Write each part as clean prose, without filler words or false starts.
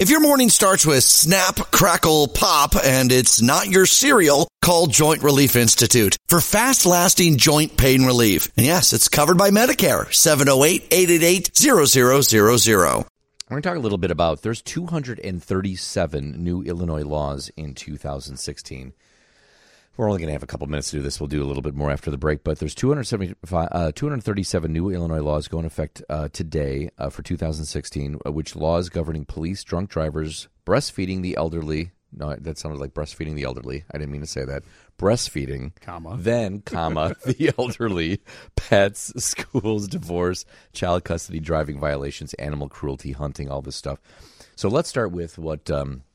If your morning starts with snap, crackle, pop, and it's not your cereal, call Joint Relief Institute for fast-lasting joint pain relief. And yes, it's covered by Medicare. 708-888-0000. We're going to talk a little bit about there's 237 new Illinois laws in 2016. We're only going to have a couple minutes to do this. We'll do a little bit more after the break. But there's 237 new Illinois laws going into effect today for 2016, which laws governing police, drunk drivers, breastfeeding the elderly. No, that sounded like breastfeeding the elderly. I didn't mean to say that. Breastfeeding, the elderly, pets, schools, divorce, child custody, driving violations, animal cruelty, hunting, all this stuff. So let's start with what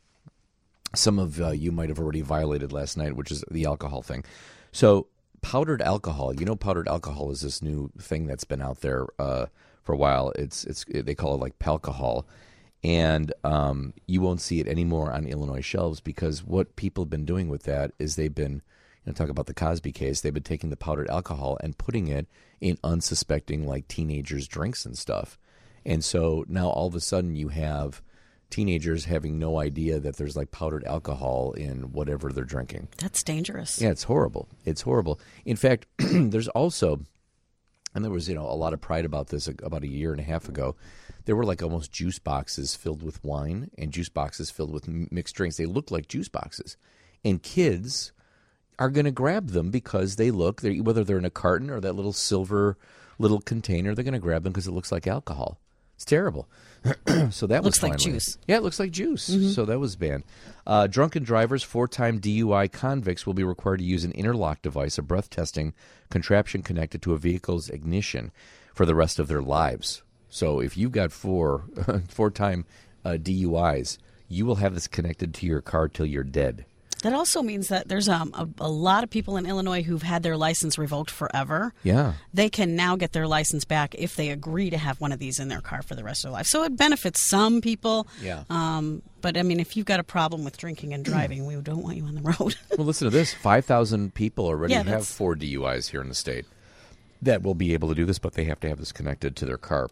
some of you might have already violated last night, which is the alcohol thing. So powdered alcohol, powdered alcohol is this new thing that's been out there for a while. They call it like Palcohol. And you won't see it anymore on Illinois shelves because what people have been doing with that is they've been, talk about the Cosby case, they've been taking the powdered alcohol and putting it in unsuspecting like teenagers' drinks and stuff. And so now all of a sudden you have teenagers having no idea that there's like powdered alcohol in whatever they're drinking. That's dangerous. Yeah, it's horrible. It's horrible. In fact, there's also, and there was, a lot of pride about this about a year and a half ago. There were like almost juice boxes filled with wine and juice boxes filled with mixed drinks. They look like juice boxes. And kids are going to grab them because they look, whether they're in a carton or that little silver little container, they're going to grab them because it looks like alcohol. It's terrible. So that looks like juice. Yeah, it looks like juice. Mm-hmm. So that was banned. Drunken drivers, 4-time DUI convicts will be required to use an interlock device, a breath testing contraption connected to a vehicle's ignition for the rest of their lives. So if you've got four-time DUIs, you will have this connected to your car till you're dead. That also means that there's a lot of people in Illinois who've had their license revoked forever. Yeah. They can now get their license back if they agree to have one of these in their car for the rest of their life. So it benefits some people. Yeah. But, if you've got a problem with drinking and driving, we don't want you on the road. Well, listen to this. 5,000 people already have 4 DUIs here in the state that will be able to do this, but they have to have this connected to their car.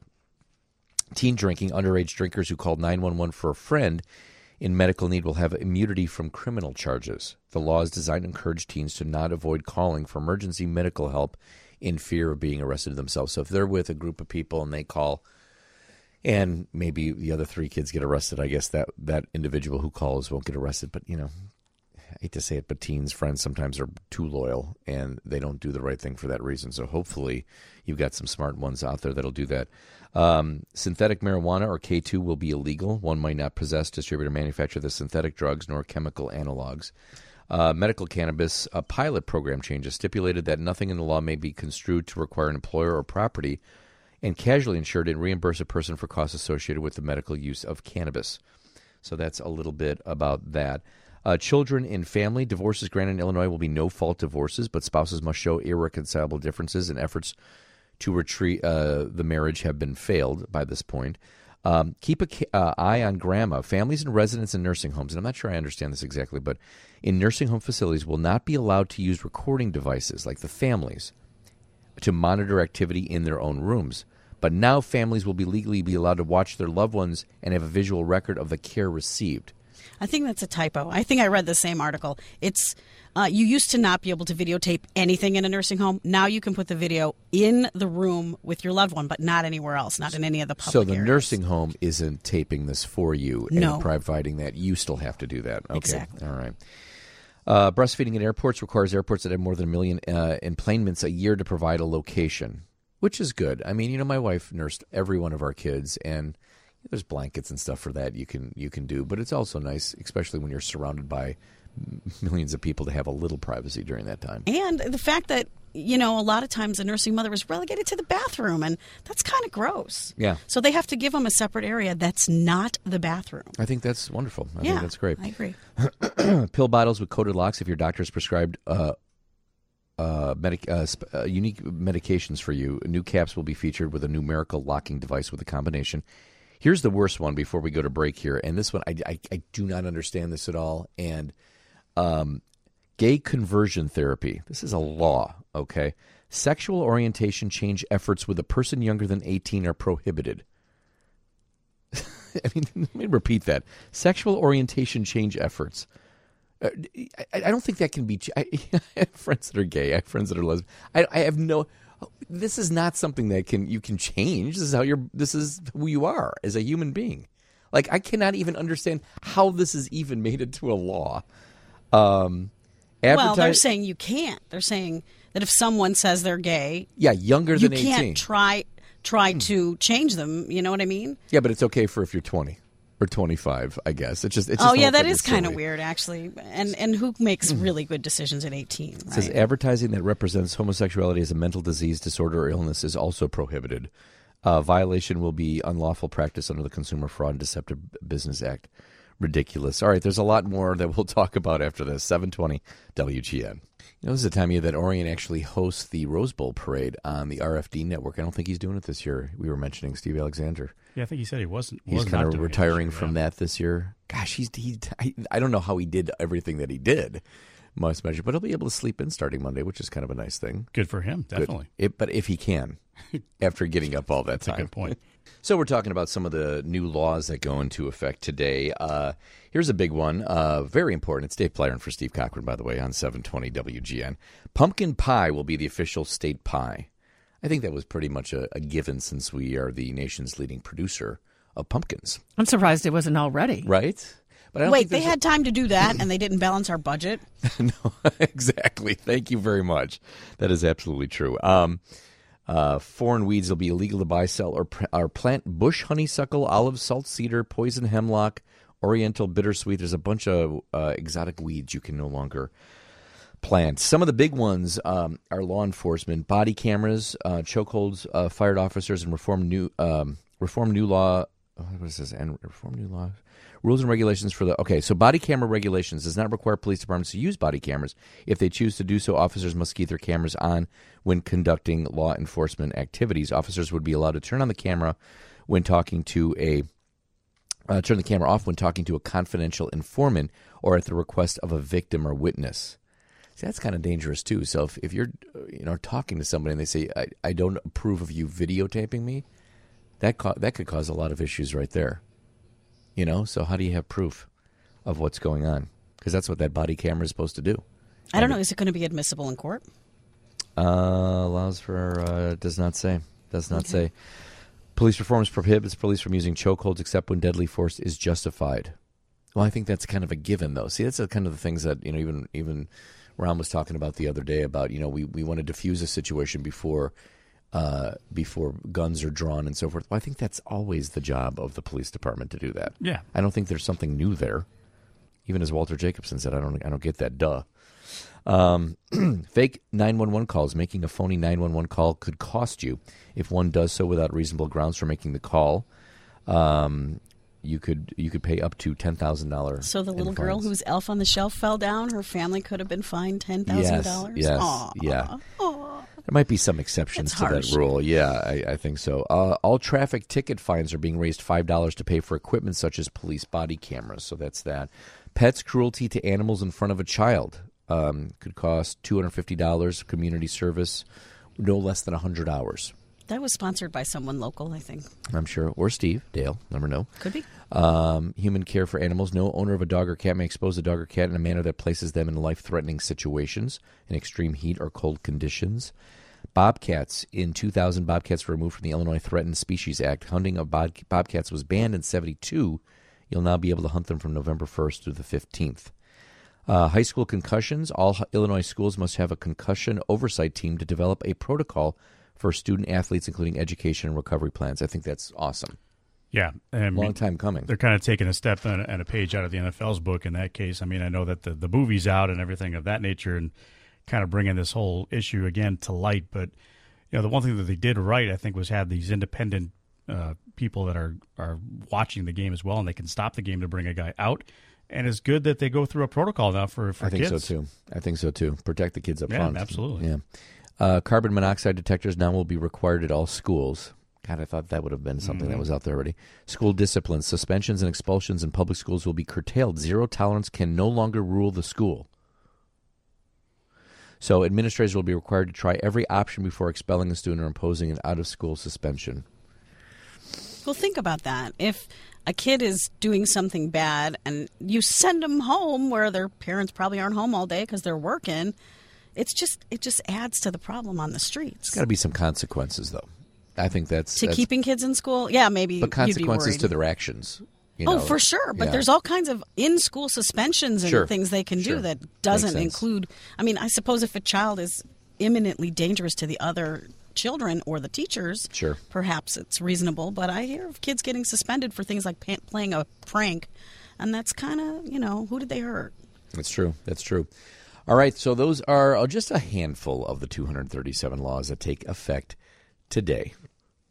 Teen drinking, underage drinkers who called 911 for a friend in medical need will have immunity from criminal charges. The law is designed to encourage teens to not avoid calling for emergency medical help in fear of being arrested themselves. So if they're with a group of people and they call and maybe the other 3 kids get arrested, I guess that individual who calls won't get arrested. But, I hate to say it, but teens' friends sometimes are too loyal and they don't do the right thing for that reason. So hopefully you've got some smart ones out there that'll do that. Synthetic marijuana, or K2, will be illegal. One might not possess, distribute, or manufacture the synthetic drugs nor chemical analogs. Medical cannabis, a pilot program changes stipulated that nothing in the law may be construed to require an employer or property and casually insured and reimburse a person for costs associated with the medical use of cannabis. So that's a little bit about that. Children in family, divorces granted in Illinois will be no-fault divorces, but spouses must show irreconcilable differences and efforts to retreat the marriage have been failed by this point. Keep an eye on grandma. Families and residents in nursing homes, and I'm not sure I understand this exactly, but in nursing home facilities will not be allowed to use recording devices like the families to monitor activity in their own rooms. But now families will legally be allowed to watch their loved ones and have a visual record of the care received. I think that's a typo. I think I read the same article. It's you used to not be able to videotape anything in a nursing home. Now you can put the video in the room with your loved one, but not anywhere else, not in any of the public areas. So the areas. nursing home isn't taping this for you and providing that. You still have to do that. Okay. Exactly. All right. Breastfeeding at airports requires airports that have more than 1 million enplanements a year to provide a location, which is good. I mean, my wife nursed every one of our kids, and there's blankets and stuff for that you can do, but it's also nice, especially when you're surrounded by millions of people, to have a little privacy during that time. And the fact that, a lot of times a nursing mother is relegated to the bathroom, and that's kind of gross. Yeah. So they have to give them a separate area that's not the bathroom. I think that's wonderful. I think that's great. I agree. Pill bottles with coated locks, if your doctor's prescribed unique medications for you, new caps will be featured with a numerical locking device with a combination. Here's the worst one before we go to break here, and this one, I do not understand this at all, and gay conversion therapy. This is a law, okay? Sexual orientation change efforts with a person younger than 18 are prohibited. I mean, let me repeat that. Sexual orientation change efforts. I don't think that can be. I have friends that are gay. I have friends that are lesbian. I have no. This is not something that you can change. This is how This is who you are as a human being. Like, I cannot even understand how this is even made into a law. Well, they're saying you can't. They're saying that if someone says they're gay, younger than 18, you can't try to change them. You know what I mean? Yeah, but it's okay for if you're 20 or 25, I guess. It's just that is kind of weird, actually. And who makes really good decisions at 18? Right? It says advertising that represents homosexuality as a mental disease, disorder, or illness is also prohibited. Violation will be unlawful practice under the Consumer Fraud and Deceptive Business Act. Ridiculous. All right, there's a lot more that we'll talk about after this. 720 WGN. This is the time of year that Orion actually hosts the Rose Bowl parade on the RFD network. I don't think he's doing it this year. We were mentioning Steve Alexander. Yeah, I think he said he wasn't. He's kind of retiring from that this year. Gosh, I don't know how he did everything that he did, most measure, but he'll be able to sleep in starting Monday, which is kind of a nice thing. Good for him, definitely. But if he can, after getting up all that time. That's a good point. So we're talking about some of the new laws that go into effect today. Here's a big one, very important. It's Dave Plyer for Steve Cochran, by the way, on 720 WGN. Pumpkin pie will be the official state pie. I think that was pretty much a given since we are the nation's leading producer of pumpkins. I'm surprised it wasn't already. Right? But I don't Wait, they had time to do that and they didn't balance our budget? No, exactly. Thank you very much. That is absolutely true. Foreign weeds will be illegal to buy, sell, or plant bush honeysuckle, olive, salt cedar, poison hemlock, oriental bittersweet. There's a bunch of exotic weeds you can no longer plant. Some of the big ones are law enforcement, body cameras, chokeholds, fired officers, and reform new law. What is this? And reform new law. Rules and regulations for so body camera regulations does not require police departments to use body cameras. If they choose to do so, officers must keep their cameras on when conducting law enforcement activities. Officers would be allowed to turn the camera off when talking to a confidential informant or at the request of a victim or witness. See, that's kind of dangerous too. So if you're talking to somebody and they say, I don't approve of you videotaping me, that could cause a lot of issues right there. So how do you have proof of what's going on? Because that's what that body camera is supposed to do. I don't know. Is it going to be admissible in court? Allows for, does not say. Does not say. Police reforms prohibits police from using chokeholds except when deadly force is justified. Well, I think that's kind of a given, though. See, that's kind of the things that, even Ron was talking about the other day about, we want to diffuse a situation before guns are drawn and so forth. Well, I think that's always the job of the police department to do that. Yeah. I don't think there's something new there. Even as Walter Jacobson said, I don't get that. Duh. Fake 911 calls. Making a phony 911 call could cost you. If one does so without reasonable grounds for making the call, you could pay up to $10,000. So the little girl whose Elf on the Shelf fell down, her family could have been fined $10,000? Yes. Aww. Yeah. There might be some exceptions to that rule. Yeah, I think so. All traffic ticket fines are being raised $5 to pay for equipment such as police body cameras. So that's that. Pets cruelty to animals in front of a child could cost $250. Community service, no less than 100 hours. That was sponsored by someone local, I think. I'm sure. Or Steve, Dale, never know. Could be. Human care for animals. No owner of a dog or cat may expose a dog or cat in a manner that places them in life-threatening situations, in extreme heat or cold conditions. Bobcats. In 2000, bobcats were removed from the Illinois Threatened Species Act. Hunting of bobcats was banned in 1972. You'll now be able to hunt them from November 1st through the 15th. High school concussions. All Illinois schools must have a concussion oversight team to develop a protocol for student athletes, including education and recovery plans. I think that's awesome. Yeah. Long time coming. They're kind of taking a step and a page out of the NFL's book in that case. I mean, I know that the movie's out and everything of that nature and kind of bringing this whole issue again to light. But, the one thing that they did right, I think, was have these independent people that are watching the game as well, and they can stop the game to bring a guy out. And it's good that they go through a protocol now for kids. I think so, too. Protect the kids up front. Yeah, absolutely. Yeah. Carbon monoxide detectors now will be required at all schools. God, I thought that would have been something that was out there already. School discipline. Suspensions and expulsions in public schools will be curtailed. Zero tolerance can no longer rule the school. So administrators will be required to try every option before expelling a student or imposing an out-of-school suspension. Well, think about that. If a kid is doing something bad and you send them home where their parents probably aren't home all day because they're working, it just adds to the problem on the streets. There's got to be some consequences, though. I think that's keeping kids in school. Yeah, maybe. But consequences you'd be worried. to their actions. For sure. But there's all kinds of in-school suspensions and things they can do that doesn't include. I mean, I suppose if a child is imminently dangerous to the other children or the teachers, perhaps it's reasonable. But I hear of kids getting suspended for things like playing a prank, and that's kind of, who did they hurt? That's true. All right, so those are just a handful of the 237 laws that take effect today.